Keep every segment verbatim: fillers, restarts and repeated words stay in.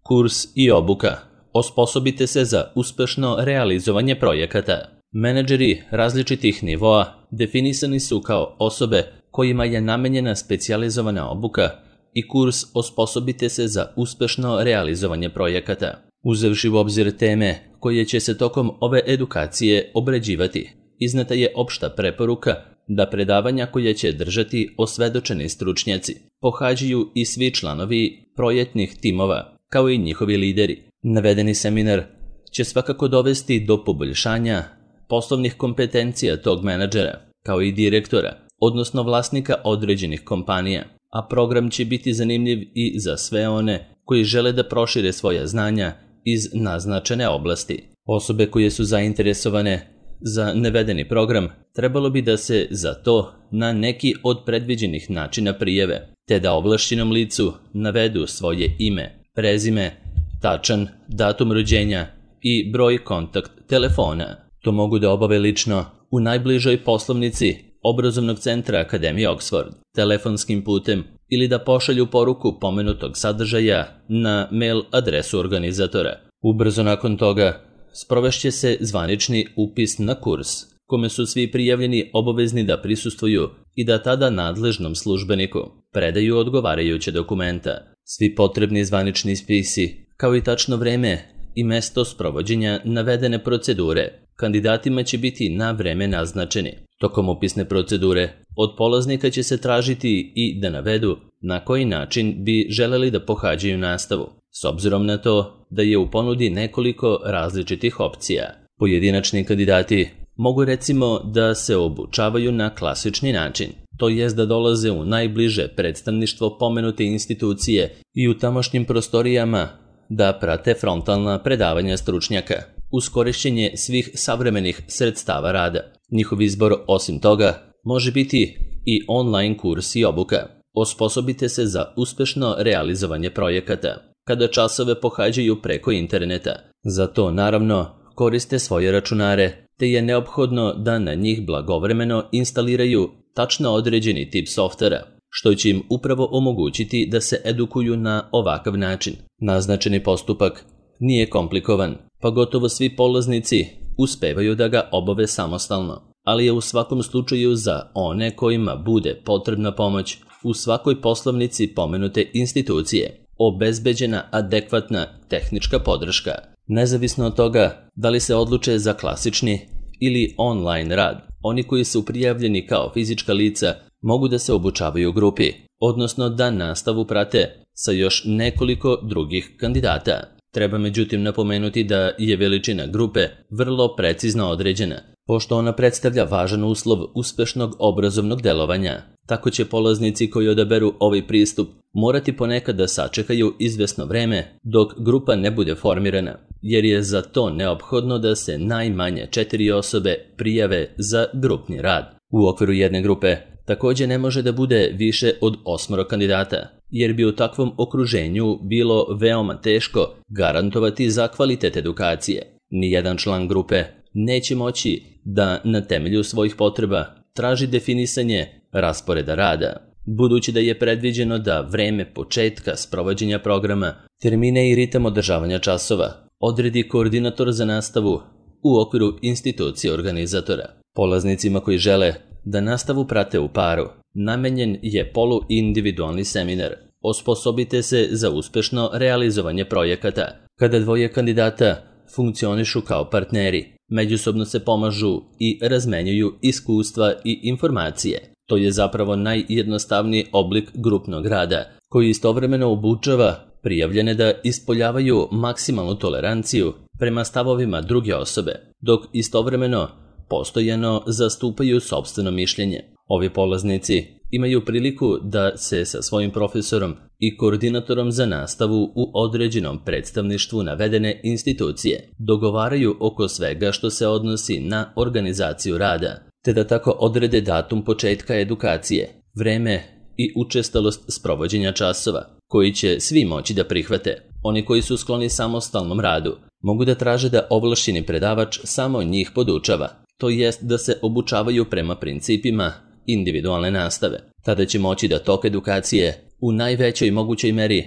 Kurs i obuka. Osposobite se za uspešno realizovanje projekata. Menadžeri različitih nivoa definisani su kao osobe kojima je namenjena specijalizovana obuka i kurs Osposobite se za uspešno realizovanje projekata. Uzevši u obzir teme koje će se tokom ove edukacije obrađivati, izneta je opšta preporuka da predavanja koje će držati osvedočeni stručnjaci pohađaju i svi članovi projektnih timova, kao i njihovi lideri. Navedeni seminar će svakako dovesti do poboljšanja poslovnih kompetencija tog menadžera, kao i direktora, odnosno vlasnika određenih kompanija, a program će biti zanimljiv i za sve one koji žele da prošire svoja znanja iz naznačene oblasti. Osobe koje su zainteresovane za navedeni program trebalo bi da se za to na neki od predviđenih načina prijave, te da ovlašćenom licu navedu svoje ime, prezime, tačan datum rođenja i broj kontakt telefona. To mogu da obave lično u najbližoj poslovnici obrazovnog centra Akademije Oxford, telefonskim putem ili da pošalju poruku pomenutog sadržaja na mail adresu organizatora. Ubrzo nakon toga sprovešće se zvanični upis na kurs, kome su svi prijavljeni obavezni da prisustvuju i da tada nadležnom službeniku predaju odgovarajuće dokumenta. Svi potrebni zvanični spisi, kao i tačno vreme i mesto sprovođenja navedene procedure, kandidatima će biti na vreme naznačeni. Tokom upisne procedure od polaznika će se tražiti i da navedu na koji način bi želeli da pohađaju nastavu, s obzirom na to da je u ponudi nekoliko različitih opcija. Pojedinačni kandidati mogu recimo da se obučavaju na klasični način, to jest da dolaze u najbliže predstavništvo pomenute institucije i u tamošnjim prostorijama da prate frontalna predavanja stručnjaka, uz korišćenje svih savremenih sredstava rada. Njihov izbor, osim toga, može biti i online kurs i obuka. Osposobite se za uspešno realizovanje projekata, kada časove pohađaju preko interneta. Za to, naravno, koriste svoje računare, te je neophodno da na njih blagovremeno instaliraju tačno određeni tip softvera, što će im upravo omogućiti da se edukuju na ovakav način. Naznačeni postupak nije komplikovan, pa gotovo svi polaznici uspevaju da ga obave samostalno, ali je u svakom slučaju za one kojima bude potrebna pomoć u svakoj poslovnici pomenute institucije obezbeđena adekvatna tehnička podrška. Nezavisno od toga da li se odluče za klasični ili online rad, oni koji su prijavljeni kao fizička lica mogu da se obučavaju u grupi, odnosno da nastavu prate sa još nekoliko drugih kandidata. Treba međutim napomenuti da je veličina grupe vrlo precizno određena, pošto ona predstavlja važan uslov uspešnog obrazovnog delovanja. Tako će polaznici koji odaberu ovaj pristup morati ponekad da sačekaju izvesno vreme dok grupa ne bude formirana, jer je za to neophodno da se najmanje četiri osobe prijave za grupni rad. U okviru jedne grupe također ne može da bude više od osmoro kandidata, jer bi u takvom okruženju bilo veoma teško garantovati za kvalitet edukacije. Nijedan član grupe neće moći da na temelju svojih potreba traži definisanje rasporeda rada, budući da je predviđeno da vreme početka sprovođenja programa, termine i ritam održavanja časova odredi koordinator za nastavu u okviru institucije organizatora. Polaznicima koji žele da nastavu prate u paru, namenjen je poluindividualni seminar. Osposobite se za uspešno realizovanje projekata. Kada dvoje kandidata funkcionišu kao partneri, međusobno se pomažu i razmenjuju iskustva i informacije. To je zapravo najjednostavniji oblik grupnog rada, koji istovremeno obučava prijavljene da ispoljavaju maksimalnu toleranciju prema stavovima druge osobe, dok istovremeno postojano zastupaju sopstveno mišljenje. Ovi polaznici imaju priliku da se sa svojim profesorom i koordinatorom za nastavu u određenom predstavništvu navedene institucije dogovaraju oko svega što se odnosi na organizaciju rada, te da tako odrede datum početka edukacije, vreme i učestalost sprovođenja časova, koji će svi moći da prihvate. Oni koji su skloni samostalnom radu mogu da traže da ovlašćeni predavač samo njih podučava, to jest da se obučavaju prema principima individualne nastave. Tada će moći da tok edukacije u najvećoj mogućoj meri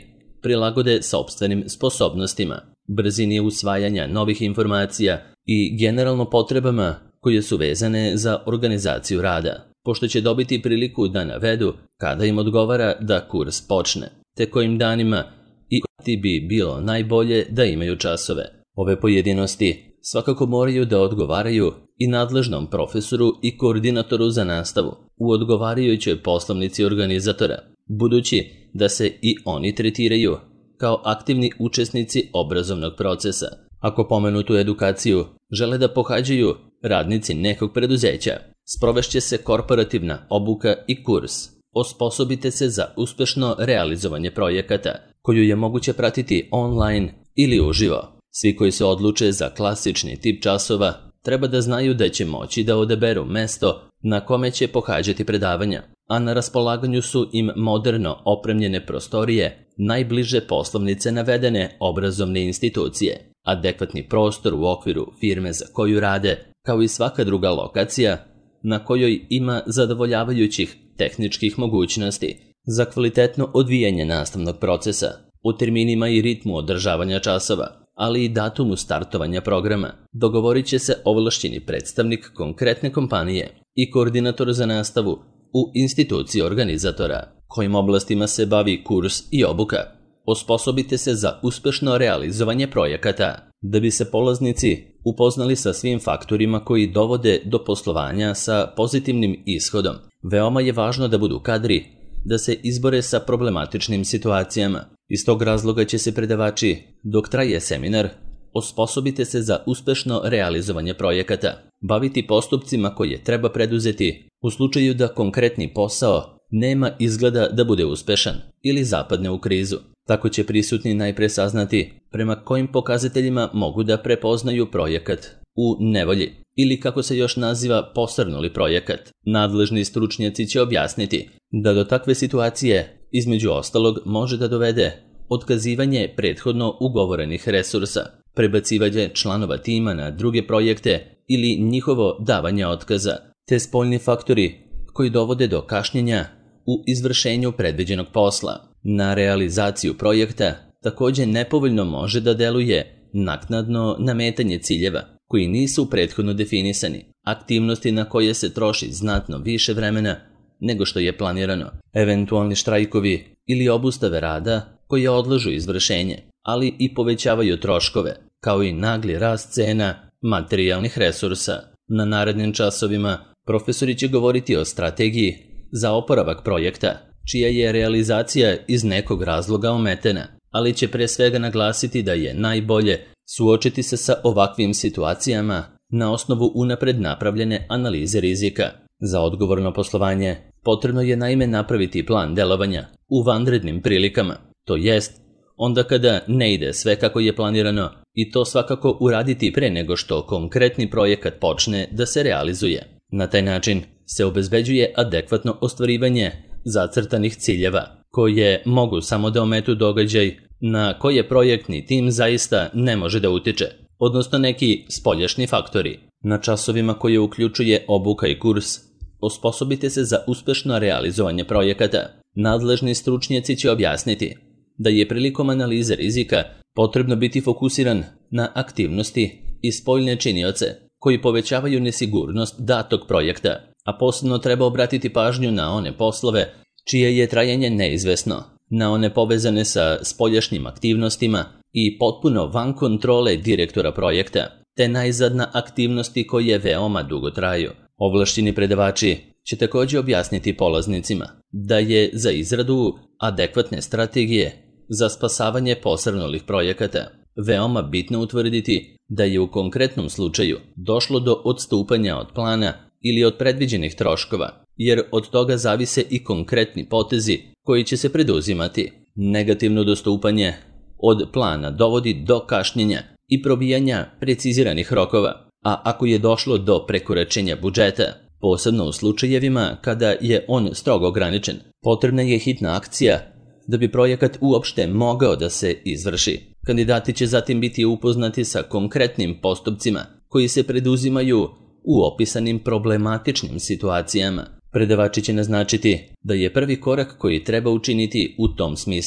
prilagode sopstvenim sposobnostima, brzini usvajanja novih informacija i generalno potrebama koje su vezane za organizaciju rada, pošto će dobiti priliku da navedu kada im odgovara da kurs počne, te kojim danima i ti bi bilo najbolje da imaju časove. Ove pojedinosti svakako moraju da odgovaraju i nadležnom profesoru i koordinatoru za nastavu u odgovarajućoj poslovnici organizatora, budući da se i oni tretiraju kao aktivni učesnici obrazovnog procesa. Ako pomenutu edukaciju žele da pohađaju radnici nekog preduzeća, sprovešće se korporativna obuka i kurs. Osposobite se za uspešno realizovanje projekata, koju je moguće pratiti online ili uživo. Svi koji se odluče za klasični tip časova treba da znaju da će moći da odaberu mesto na kome će pohađati predavanja, a na raspolaganju su im moderno opremljene prostorije najbliže poslovnice navedene obrazovne institucije, adekvatni prostor u okviru firme za koju rade, kao i svaka druga lokacija na kojoj ima zadovoljavajućih tehničkih mogućnosti za kvalitetno odvijanje nastavnog procesa, u terminima i ritmu održavanja časova, ali i datumu startovanja programa. Dogovorit će se ovlašćeni predstavnik konkretne kompanije i koordinator za nastavu u instituciji organizatora, kojim oblastima se bavi kurs i obuka. Osposobite se za uspešno realizovanje projekata, da bi se polaznici upoznali sa svim faktorima koji dovode do poslovanja sa pozitivnim ishodom. Veoma je važno da budu kadri da se izbore sa problematičnim situacijama. Iz tog razloga će se predavači, dok traje seminar, osposobite se za uspešno realizovanje projekata, baviti postupcima koje treba preduzeti u slučaju da konkretni posao nema izgleda da bude uspešan ili zapadne u krizu. Tako će prisutni najpre saznati prema kojim pokazateljima mogu da prepoznaju projekat u nevolji ili, kako se još naziva, posrnuli projekat. Nadležni stručnjaci će objasniti da do takve situacije, između ostalog, može da dovede otkazivanje prethodno ugovorenih resursa, prebacivanje članova tima na druge projekte ili njihovo davanje otkaza, te spoljni faktori koji dovode do kašnjenja u izvršenju predviđenog posla. Na realizaciju projekta također nepovoljno može da deluje naknadno nametanje ciljeva koji nisu prethodno definisani, aktivnosti na koje se troši znatno više vremena nego što je planirano, eventualni štrajkovi ili obustave rada koje odlažu izvršenje, ali i povećavaju troškove, kao i nagli rast cena materijalnih resursa. Na narednim časovima profesori će govoriti o strategiji za oporavak projekta, čija je realizacija iz nekog razloga ometena, ali će pre svega naglasiti da je najbolje suočiti se sa ovakvim situacijama na osnovu unapred napravljene analize rizika. Za odgovorno poslovanje potrebno je naime napraviti plan delovanja u vanrednim prilikama, to jest onda kada ne ide sve kako je planirano, i to svakako uraditi pre nego što konkretni projekat počne da se realizuje. Na taj način se obezbeđuje adekvatno ostvarivanje zacrtanih ciljeva, koje mogu samo da ometu događaj na koje projektni tim zaista ne može da utiče, odnosno neki spoljašnji faktori. Na časovima koje uključuje obuka i kurs, osposobite se za uspešno realizovanje projekata. Nadležni stručnjaci će objasniti da je prilikom analize rizika potrebno biti fokusiran na aktivnosti i spoljne činioce koji povećavaju nesigurnost datog projekta, a posebno treba obratiti pažnju na one poslove čije je trajanje neizvesno, na one povezane sa spoljašnjim aktivnostima i potpuno van kontrole direktora projekta, te najzad na aktivnosti koje veoma dugo traju. Ovlašćeni predavači će također objasniti polaznicima da je za izradu adekvatne strategije za spasavanje posrnulih projekata veoma bitno utvrditi da je u konkretnom slučaju došlo do odstupanja od plana ili od predviđenih troškova, jer od toga zavise i konkretni potezi koji će se preduzimati. Negativno dostupanje od plana dovodi do kašnjenja i probijanja preciziranih rokova, a ako je došlo do prekoračenja budžeta, posebno u slučajevima kada je on strogo ograničen, potrebna je hitna akcija da bi projekat uopšte mogao da se izvrši. Kandidati će zatim biti upoznati sa konkretnim postupcima koji se preduzimaju u opisanim problematičnim situacijama. Predavači će naznačiti da je prvi korak koji treba učiniti u tom smislu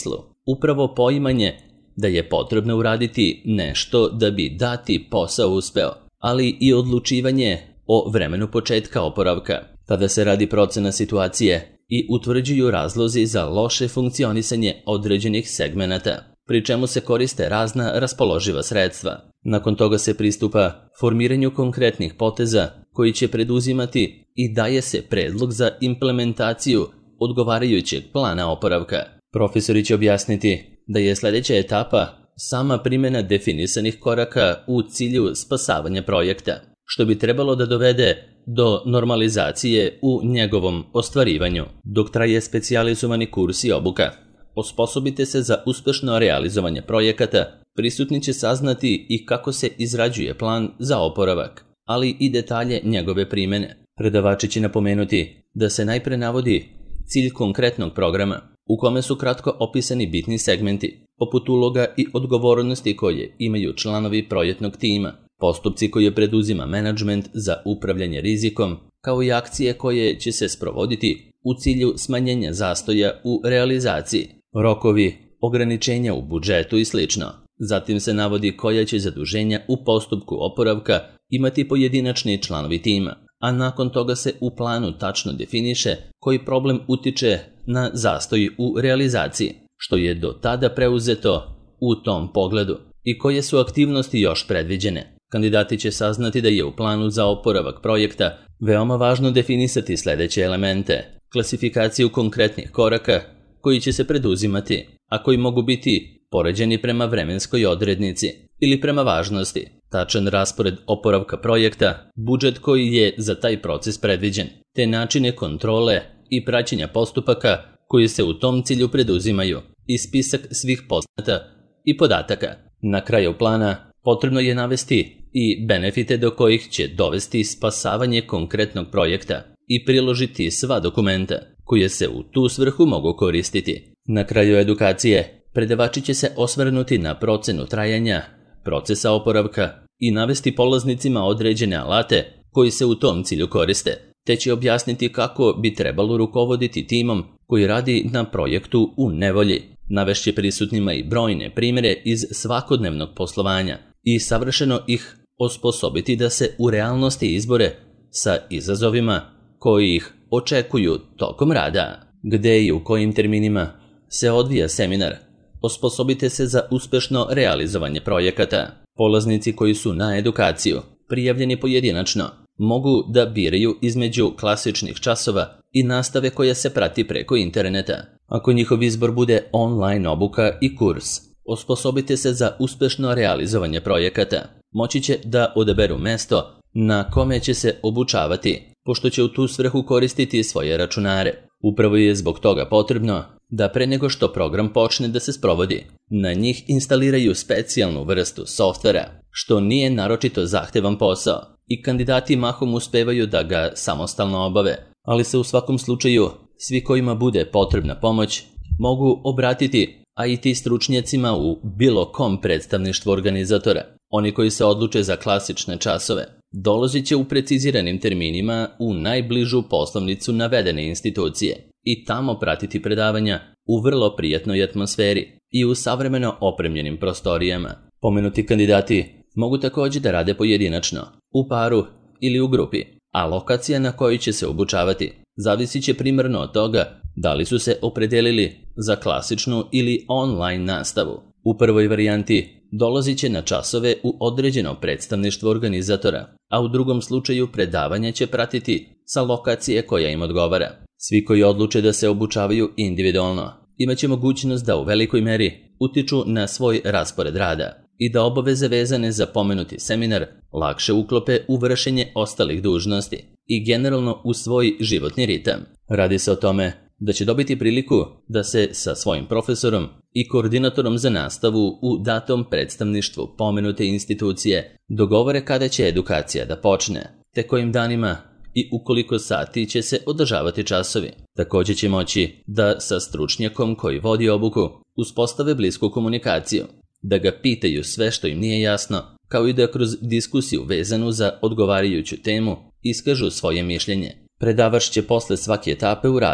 Upravo poimanje da je potrebno uraditi nešto da bi dati posao uspeo, ali i odlučivanje o vremenu početka oporavka. Tada se radi procena situacije i utvrđuju razlozi za loše funkcionisanje određenih segmenata, pri čemu se koriste razna raspoloživa sredstva. Nakon toga se pristupa formiranju konkretnih poteza koji će preduzimati i daje se predlog za implementaciju odgovarajućeg plana oporavka. Profesori će objasniti da je sljedeća etapa sama primjena definisanih koraka u cilju spasavanja projekta, što bi trebalo da dovede do normalizacije u njegovom ostvarivanju. Dok traje specijalizovani kurs i obuka, osposobite se za uspešno realizovanje projekata, prisutni će saznati i kako se izrađuje plan za oporavak, ali i detalje njegove primjene. Predavači će napomenuti da se najpre navodi cilj konkretnog programa, u kome su kratko opisani bitni segmenti, poput uloga i odgovornosti koje imaju članovi projektnog tima, postupci koje preduzima menadžment za upravljanje rizikom, kao i akcije koje će se sprovoditi u cilju smanjenja zastoja u realizaciji, rokovi, ograničenja u budžetu i sl. Zatim se navodi koja će zaduženja u postupku oporavka imati pojedinačni članovi tima, a nakon toga se u planu tačno definiše koji problem utiče na zastoj u realizaciji, što je do tada preuzeto u tom pogledu i koje su aktivnosti još predviđene. Kandidati će saznati da je u planu za oporavak projekta veoma važno definisati sljedeće elemente: klasifikaciju konkretnih koraka koji će se preduzimati, a koji mogu biti poređeni prema vremenskoj odrednici ili prema važnosti, tačan raspored oporavka projekta, budžet koji je za taj proces predviđen, te načine kontrole i praćenja postupaka koji se u tom cilju preduzimaju i spisak svih poznata i podataka. Na kraju plana potrebno je navesti i benefite do kojih će dovesti spasavanje konkretnog projekta i priložiti sva dokumenta koje se u tu svrhu mogu koristiti. Na kraju edukacije predavači će se osvrnuti na procenu trajanja procesa oporavka i navesti polaznicima određene alate koji se u tom cilju koriste, te će objasniti kako bi trebalo rukovoditi timom koji radi na projektu u nevolji. Navešće prisutnima i brojne primjere iz svakodnevnog poslovanja i savršeno ih osposobiti da se u realnosti izbore sa izazovima koji ih očekuju tokom rada. Gde i u kojim terminima se odvija seminar? Osposobite se za uspešno realizovanje projekata. Polaznici koji su na edukaciju prijavljeni pojedinačno mogu da biraju između klasičnih časova i nastave koja se prati preko interneta. Ako njihov izbor bude online obuka i kurs, osposobite se za uspešno realizovanje projekata. Moći će da odaberu mesto na kome će se obučavati, pošto će u tu svrhu koristiti svoje računare. Upravo je zbog toga potrebno da pre nego što program počne da se sprovodi, na njih instaliraju specijalnu vrstu softvera, što nije naročito zahtevan posao i kandidati mahom uspevaju da ga samostalno obave, ali se u svakom slučaju svi kojima bude potrebna pomoć mogu obratiti I T stručnjacima u bilo kom predstavništvu organizatora. Oni koji se odluče za klasične časove dolazit će u preciziranim terminima u najbližu poslovnicu navedene institucije i tamo pratiti predavanja u vrlo prijatnoj atmosferi i u savremeno opremljenim prostorijama. Pomenuti kandidati mogu također da rade pojedinačno, u paru ili u grupi, a lokacija na kojoj će se obučavati zavisit će primarno od toga da li su se opredelili za klasičnu ili online nastavu. U prvoj varijanti dolazit će na časove u određeno predstavništvo organizatora, a u drugom slučaju predavanje će pratiti sa lokacije koja im odgovara. Svi koji odluče da se obučavaju individualno imaće mogućnost da u velikoj meri utiču na svoj raspored rada i da obaveze vezane za pomenuti seminar lakše uklope u vršenje ostalih dužnosti i generalno u svoj životni ritam. Radi se o tome da će dobiti priliku da se sa svojim profesorom i koordinatorom za nastavu u datom predstavništvu pomenute institucije dogovore kada će edukacija da počne, te kojim danima i u koliko sati će se održavati časovi. Također će moći da sa stručnjakom koji vodi obuku uspostave blisku komunikaciju, da ga pitaju sve što im nije jasno, kao i da kroz diskusiju vezanu za odgovarajuću temu iskažu svoje mišljenje. Predavač će posle svake etape u radu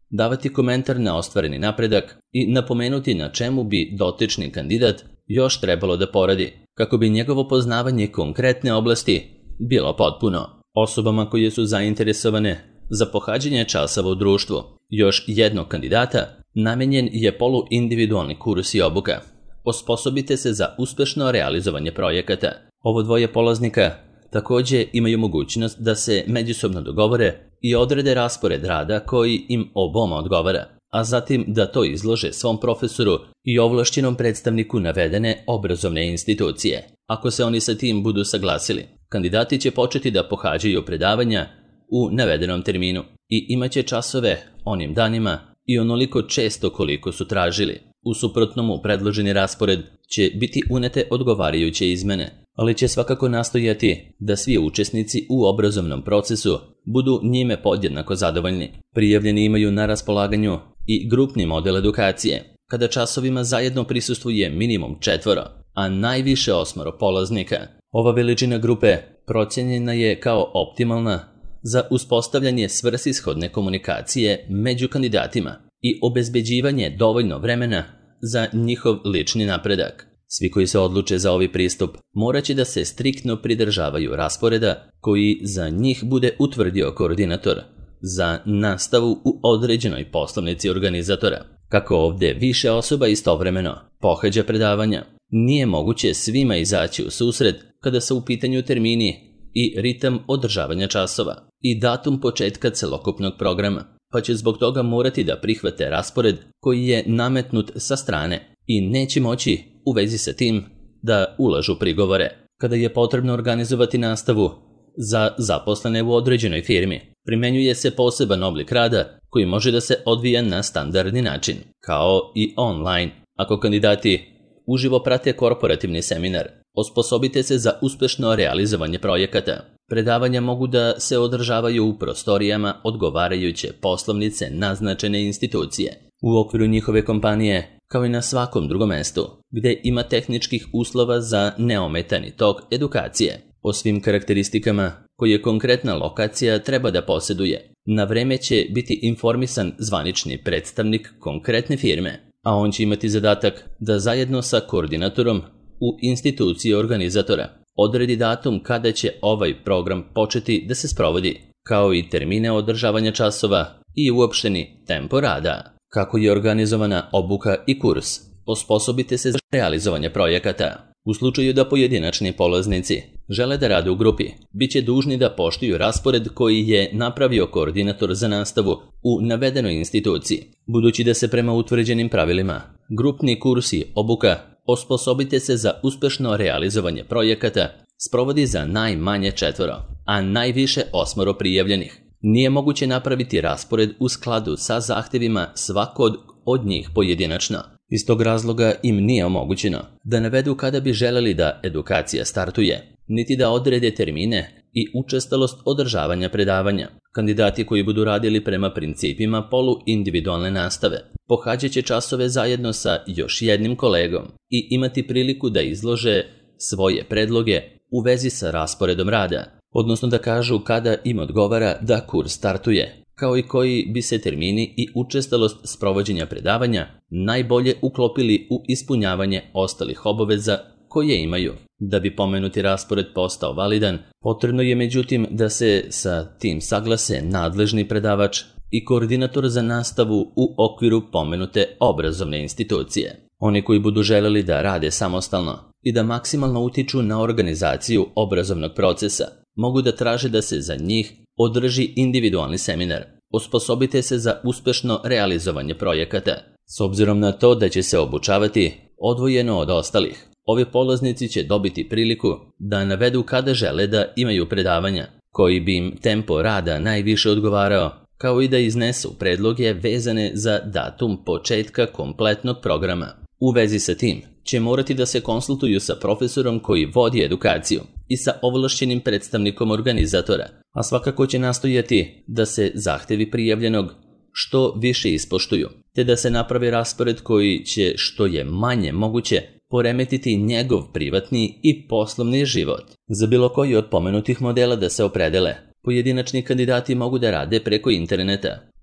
davati komentar na ostvareni napredak i napomenuti na čemu bi dotični kandidat još trebalo da poradi, kako bi njegovo poznavanje konkretne oblasti bilo potpuno. Osobama koje su zainteresovane za pohađanje časova u društvu još jednog kandidata namenjen je poluindividualni kurs i obuka. Osposobite se za uspešno realizovanje projekata. Ovo dvoje polaznika također imaju mogućnost da se međusobno dogovore i odrede raspored rada koji im oboma odgovara, a zatim da to izlože svom profesoru i ovlašćenom predstavniku navedene obrazovne institucije. Ako se oni sa tim budu saglasili, kandidati će početi da pohađaju predavanja u navedenom terminu i imaće časove onim danima i onoliko često koliko su tražili. U suprotnom, u predloženi raspored će biti unete odgovarajuće izmene, ali će svakako nastojati da svi učesnici u obrazovnom procesu budu njime podjednako zadovoljni. Prijavljeni imaju na raspolaganju i grupni model edukacije, kada časovima zajedno prisustvuje minimum četvoro, a najviše osmoro polaznika. Ova veličina grupe procjenjena je kao optimalna za uspostavljanje svrsishodne komunikacije među kandidatima i obezbeđivanje dovoljno vremena za njihov lični napredak. Svi koji se odluče za ovaj pristup morat će da se striktno pridržavaju rasporeda koji za njih bude utvrdio koordinator za nastavu u određenoj poslovnici organizatora. Kako ovdje više osoba istovremeno pohađa predavanja, nije moguće svima izaći u susret kada su u pitanju termini i ritam održavanja časova i datum početka celokupnog programa, pa će zbog toga morati da prihvate raspored koji je nametnut sa strane i neće moći u vezi sa tim da ulažu prigovore. Kada je potrebno organizovati nastavu za zaposlene u određenoj firmi, primenjuje se poseban oblik rada koji može da se odvija na standardni način, kao i online. Ako kandidati uživo prate korporativni seminar, osposobite se za uspešno realizovanje projekata. Predavanja mogu da se održavaju u prostorijama odgovarajuće poslovnice naznačene institucije, u okviru njihove kompanije, kao i na svakom drugom mestu, gde ima tehničkih uslova za neometani tok edukacije. O svim karakteristikama koje konkretna lokacija treba da posjeduje, na vreme će biti informisan zvanični predstavnik konkretne firme, a on će imati zadatak da zajedno sa koordinatorom u instituciji organizatora odredi datum kada će ovaj program početi da se sprovodi, kao i termine održavanja časova i uopšteni tempo rada. Kako je organizovana obuka i kurs? Osposobite se za realizovanje projekata. U slučaju da pojedinačni polaznici žele da rade u grupi, bit će dužni da poštuju raspored koji je napravio koordinator za nastavu u navedenoj instituciji. Budući da se prema utvrđenim pravilima grupni kurs i obuka osposobite se za uspešno realizovanje projekata sprovodi za najmanje četvoro, a najviše osmoro prijavljenih. Nije moguće napraviti raspored u skladu sa zahtjevima svakog od njih pojedinačno. Iz tog razloga im nije omogućeno da navedu kada bi želeli da edukacija startuje, niti da odrede termine i učestalost održavanja predavanja. Kandidati koji budu radili prema principima poluindividualne nastave pohađat će časove zajedno sa još jednim kolegom i imati priliku da izlože svoje predloge u vezi sa rasporedom rada, odnosno da kažu kada im odgovara da kurs startuje, kao i koji bi se termini i učestalost sprovođenja predavanja najbolje uklopili u ispunjavanje ostalih obaveza koje imaju. Da bi pomenuti raspored postao validan, potrebno je međutim da se sa tim saglase nadležni predavač i koordinator za nastavu u okviru pomenute obrazovne institucije. Oni koji budu želeli da rade samostalno i da maksimalno utiču na organizaciju obrazovnog procesa, mogu da traže da se za njih održi individualni seminar. Osposobite se za uspešno realizovanje projekata. S obzirom na to da će se obučavati odvojeno od ostalih, ovi polaznici će dobiti priliku da navedu kada žele da imaju predavanja, koji bi im tempo rada najviše odgovarao, kao i da iznesu predloge vezane za datum početka kompletnog programa. U vezi sa tim će morati da se konsultuju sa profesorom koji vodi edukaciju i sa ovlašćenim predstavnikom organizatora, a svakako će nastojati da se zahtevi prijavljenog što više ispoštuju, te da se napravi raspored koji će što je manje moguće poremetiti njegov privatni i poslovni život. Za bilo koji od pomenutih modela da se opredele, pojedinačni kandidati mogu da rade preko interneta,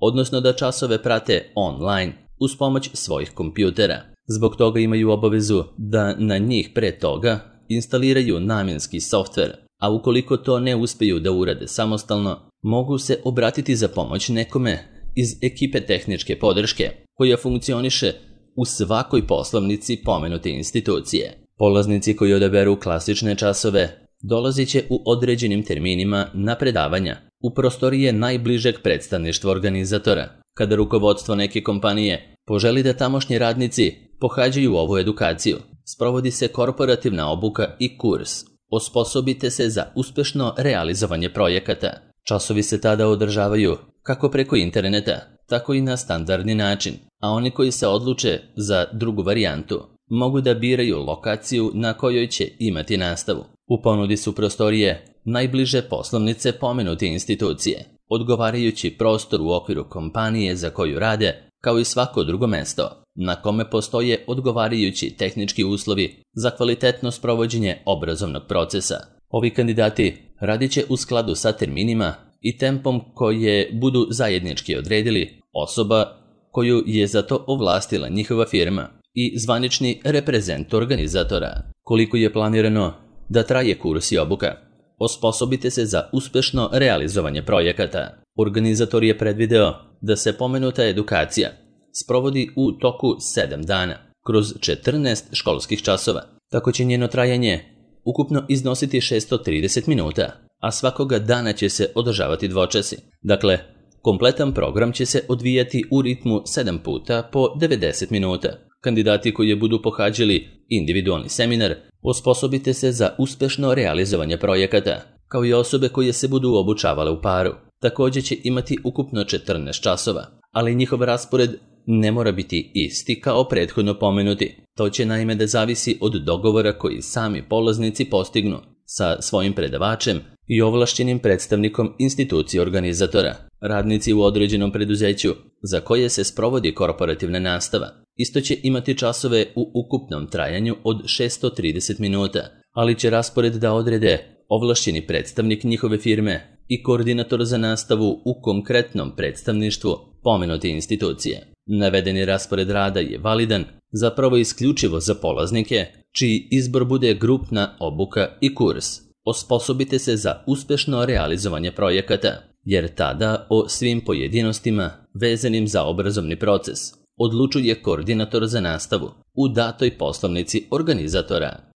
odnosno da časove prate online uz pomoć svojih kompjutera. Zbog toga imaju obavezu da na njih pre toga instaliraju namjenski softver, a ukoliko to ne uspeju da urade samostalno, mogu se obratiti za pomoć nekome iz ekipe tehničke podrške koja funkcioniše u svakoj poslovnici pomenute institucije. Polaznici koji odaberu klasične časove dolazit će u određenim terminima na predavanja u prostorije najbližeg predstavništva organizatora. Kada rukovodstvo neke kompanije poželi da tamošnji radnici pohađaju ovu edukaciju, sprovodi se korporativna obuka i kurs. Osposobite se za uspešno realizovanje projekata. Časovi se tada održavaju kako preko interneta, tako i na standardni način, a oni koji se odluče za drugu varijantu mogu da biraju lokaciju na kojoj će imati nastavu. U ponudi su prostorije najbliže poslovnice pomenute institucije, odgovarajući prostor u okviru kompanije za koju rade, kao i svako drugo mesto na kome postoje odgovarajući tehnički uslovi za kvalitetno sprovođenje obrazovnog procesa. Ovi kandidati radit će u skladu sa terminima i tempom koje budu zajednički odredili osoba koju je za to ovlastila njihova firma i zvanični reprezent organizatora. Koliko je planirano da traje kurs i obuka? Osposobite se za uspešno realizovanje projekata. Organizator je predvideo da se pomenuta edukacija sprovodi u toku sedam dana, kroz četrnaest školskih časova. Tako će njeno trajanje ukupno iznositi šessto trideset minuta, a svakoga dana će se održavati dvočasi. Dakle, kompletan program će se odvijati u ritmu sedam puta po devedeset minuta. Kandidati koji budu pohađali individualni seminar, osposobite se za uspešno realizovanje projekata, kao i osobe koje se budu obučavale u paru. Također će imati ukupno četrnaest časova, ali njihov raspored ne mora biti isti kao prethodno pomenuti. To će naime da zavisi od dogovora koji sami polaznici postignu sa svojim predavačem i ovlašćenim predstavnikom institucije organizatora. Radnici u određenom preduzeću za koje se sprovodi korporativna nastava isto će imati časove u ukupnom trajanju od šessto trideset minuta, ali će raspored da odrede ovlašćeni predstavnik njihove firme i koordinator za nastavu u konkretnom predstavništvu pomenute institucije. Navedeni raspored rada je validan zapravo isključivo za polaznike čiji izbor bude grupna obuka i kurs. Osposobite se za uspešno realizovanje projekata, jer tada o svim pojedinostima vezanim za obrazovni proces odlučuje koordinator za nastavu u datoj poslovnici organizatora.